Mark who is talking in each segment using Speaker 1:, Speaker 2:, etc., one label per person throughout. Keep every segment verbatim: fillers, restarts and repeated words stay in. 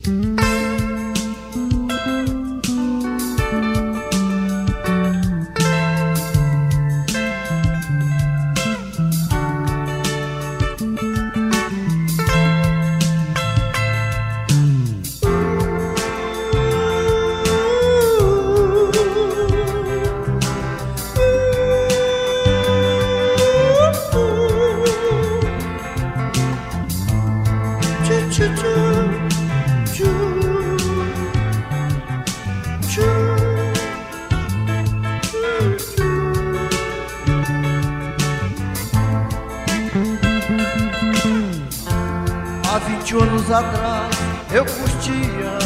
Speaker 1: Há vinte anos atrás eu curtia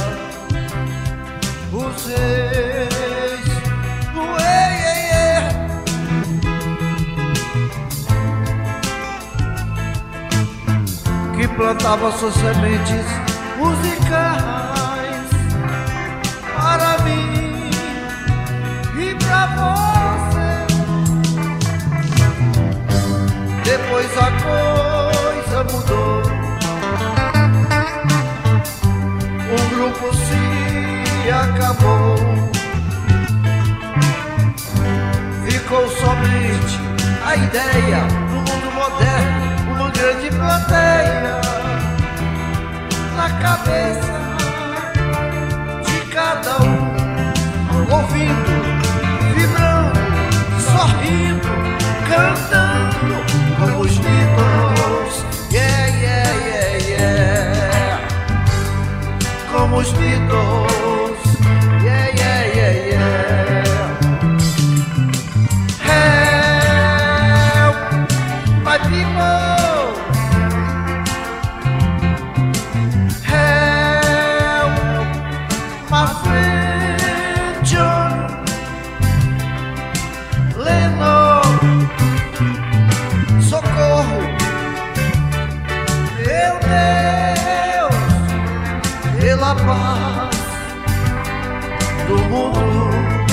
Speaker 1: os reis do ei, ei, ei. Que plantava suas sementes musicais para mim e pra você. Depois a coisa mudou, o grupo se acabou, ficou somente a ideia do mundo moderno, uma grande plateia na cabeça de cada um, ouvindo, vibrando, sorrindo, cantando como os Beatles, yeah, yeah, yeah, yeah. Como os Beatles, yeah, yeah, yeah, yeah. Help, my people. Help, my friend John Lennon. Socorro, meu Deus, pela paz do mundo.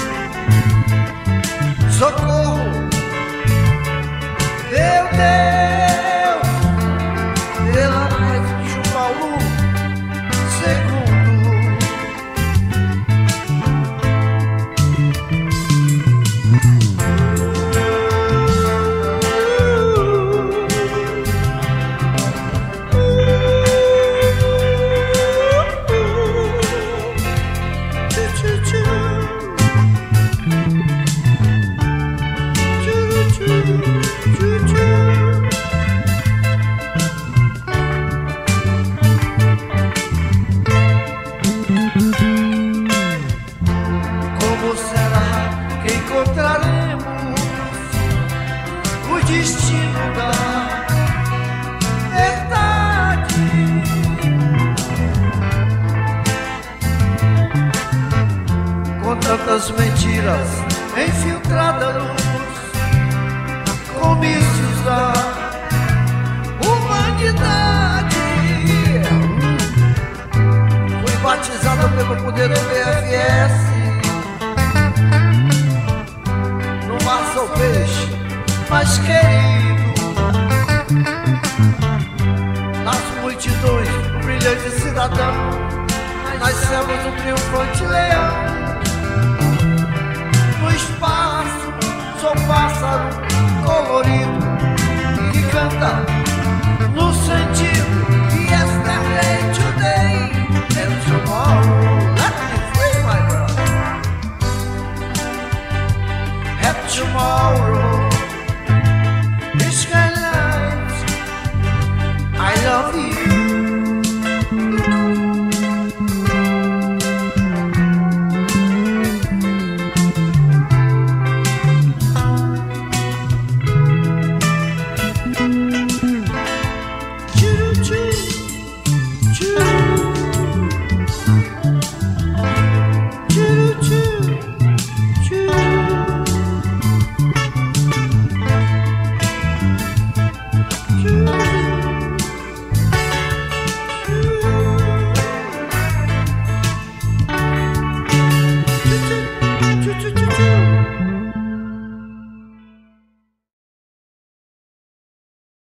Speaker 1: Socorro, meu Deus, pela paz de João Paulo segundo. Como será que encontraremos o destino da verdade? Com tantas mentiras infiltradas nos comícios da humanidade. Fui batizado pelo poder do B F S. No mar sou peixe mais querido, nas multidões um brilhante cidadão, nascemos um triunfante leão. No espaço sou pássaro colorido que canta